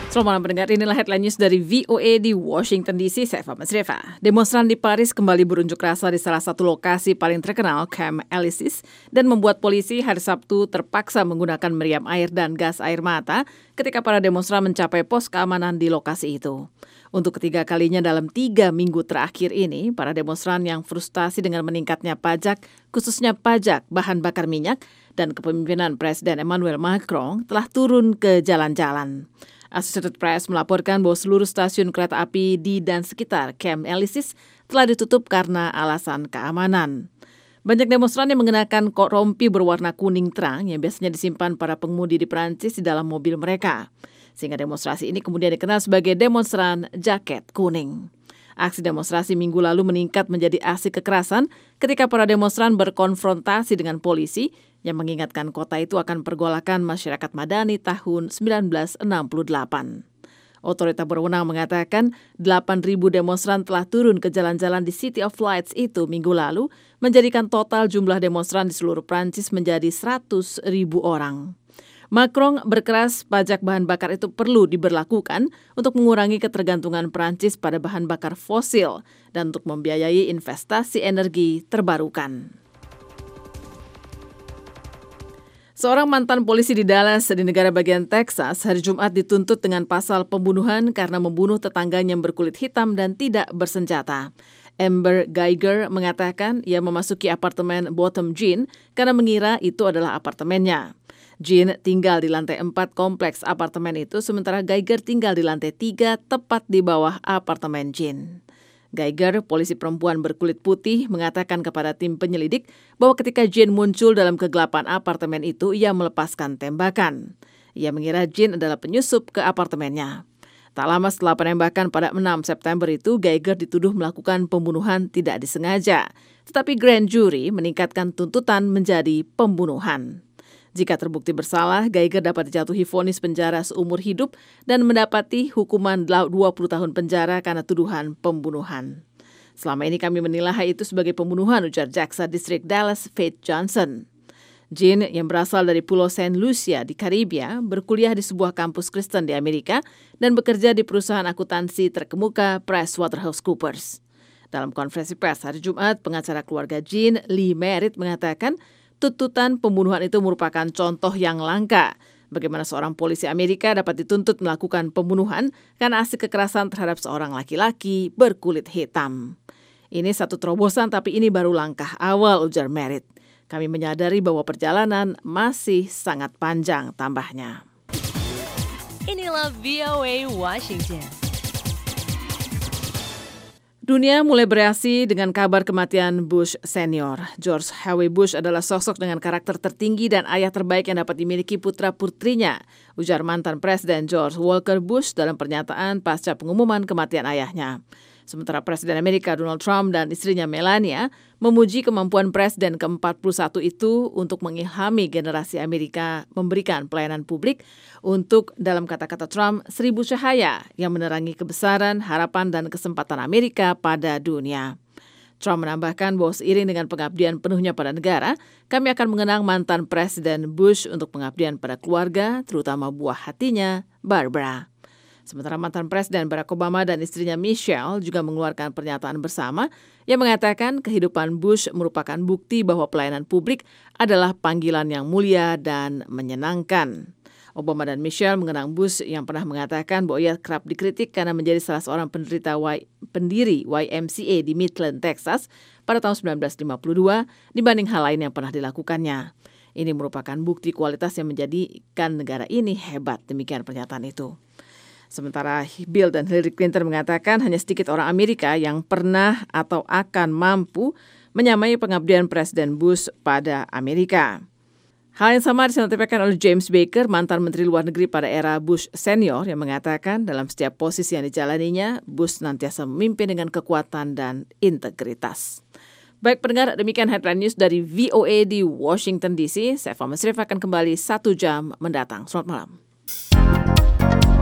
Selamat malam pendengar, inilah headline news dari VOA di Washington DC, saya Fama Sreva. Demonstran di Paris kembali berunjuk rasa di salah satu lokasi paling terkenal, Camp Élysées, dan membuat polisi hari Sabtu terpaksa menggunakan meriam air dan gas air mata ketika para demonstran mencapai pos keamanan di lokasi itu. Untuk ketiga kalinya dalam 3 minggu terakhir ini, para demonstran yang frustasi dengan meningkatnya pajak, khususnya pajak bahan bakar minyak, dan kepemimpinan Presiden Emmanuel Macron telah turun ke jalan-jalan. Associated Press melaporkan bahwa seluruh stasiun kereta api di dan sekitar Camp Élysées telah ditutup karena alasan keamanan. Banyak demonstran yang mengenakan rompi berwarna kuning terang yang biasanya disimpan para pengemudi di Prancis di dalam mobil mereka. Sehingga demonstrasi ini kemudian dikenal sebagai demonstran jaket kuning. Aksi demonstrasi minggu lalu meningkat menjadi aksi kekerasan ketika para demonstran berkonfrontasi dengan polisi yang mengingatkan kota itu akan pergolakan masyarakat Madani tahun 1968. Otorita berwenang mengatakan 8.000 demonstran telah turun ke jalan-jalan di City of Lights itu minggu lalu, menjadikan total jumlah demonstran di seluruh Prancis menjadi 100.000 orang. Macron berkeras pajak bahan bakar itu perlu diberlakukan untuk mengurangi ketergantungan Prancis pada bahan bakar fosil dan untuk membiayai investasi energi terbarukan. Seorang mantan polisi di Dallas di negara bagian Texas hari Jumat dituntut dengan pasal pembunuhan karena membunuh tetangganya yang berkulit hitam dan tidak bersenjata. Amber Geiger mengatakan ia memasuki apartemen Bottom Jean karena mengira itu adalah apartemennya. Jean tinggal di lantai 4 kompleks apartemen itu, sementara Geiger tinggal di lantai 3 tepat di bawah apartemen Jean. Geiger, polisi perempuan berkulit putih, mengatakan kepada tim penyelidik bahwa ketika Jean muncul dalam kegelapan apartemen itu, ia melepaskan tembakan. Ia mengira Jean adalah penyusup ke apartemennya. Tak lama setelah penembakan pada 6 September itu, Geiger dituduh melakukan pembunuhan tidak disengaja. Tetapi grand jury meningkatkan tuntutan menjadi pembunuhan. Jika terbukti bersalah, Geiger dapat dijatuhi vonis penjara seumur hidup dan mendapati hukuman 20 tahun penjara karena tuduhan pembunuhan. Selama ini kami menilai itu sebagai pembunuhan, ujar jaksa distrik Dallas Faith Johnson. Jean yang berasal dari Pulau Saint Lucia di Karibia berkuliah di sebuah kampus Kristen di Amerika dan bekerja di perusahaan akuntansi terkemuka PricewaterhouseCoopers. Dalam konferensi pers hari Jumat, pengacara keluarga Jean, Lee Merritt, mengatakan tuntutan pembunuhan itu merupakan contoh yang langka. Bagaimana seorang polisi Amerika dapat dituntut melakukan pembunuhan karena aksi kekerasan terhadap seorang laki-laki berkulit hitam. Ini satu terobosan, tapi ini baru langkah awal, ujar Merritt. Kami menyadari bahwa perjalanan masih sangat panjang, tambahnya. Inilah VOA Washington. Dunia mulai bereaksi dengan kabar kematian Bush senior. George H.W. Bush adalah sosok dengan karakter tertinggi dan ayah terbaik yang dapat dimiliki putra-putrinya, ujar mantan Presiden George Walker Bush dalam pernyataan pasca pengumuman kematian ayahnya. Sementara Presiden Amerika Donald Trump dan istrinya Melania memuji kemampuan Presiden ke-41 itu untuk mengilhami generasi Amerika memberikan pelayanan publik untuk, dalam kata-kata Trump, 1000 cahaya yang menerangi kebesaran, harapan, dan kesempatan Amerika pada dunia. Trump menambahkan bahwa seiring dengan pengabdian penuhnya pada negara, kami akan mengenang mantan Presiden Bush untuk pengabdian pada keluarga, terutama buah hatinya, Barbara. Sementara mantan Presiden Barack Obama dan istrinya Michelle juga mengeluarkan pernyataan bersama yang mengatakan kehidupan Bush merupakan bukti bahwa pelayanan publik adalah panggilan yang mulia dan menyenangkan. Obama dan Michelle mengenang Bush yang pernah mengatakan bahwa ia kerap dikritik karena menjadi salah seorang pendiri YMCA di Midland, Texas pada tahun 1952 dibanding hal lain yang pernah dilakukannya. Ini merupakan bukti kualitas yang menjadikan negara ini hebat, demikian pernyataan itu. Sementara Bill dan Hillary Clinton mengatakan hanya sedikit orang Amerika yang pernah atau akan mampu menyamai pengabdian Presiden Bush pada Amerika. Hal yang sama disampaikan oleh James Baker, mantan Menteri Luar Negeri pada era Bush senior, yang mengatakan dalam setiap posisi yang dijalaninya, Bush senantiasa memimpin dengan kekuatan dan integritas. Baik pendengar, demikian headline news dari VOA di Washington DC. Saya Fama Sreva akan kembali 1 jam mendatang. Selamat malam.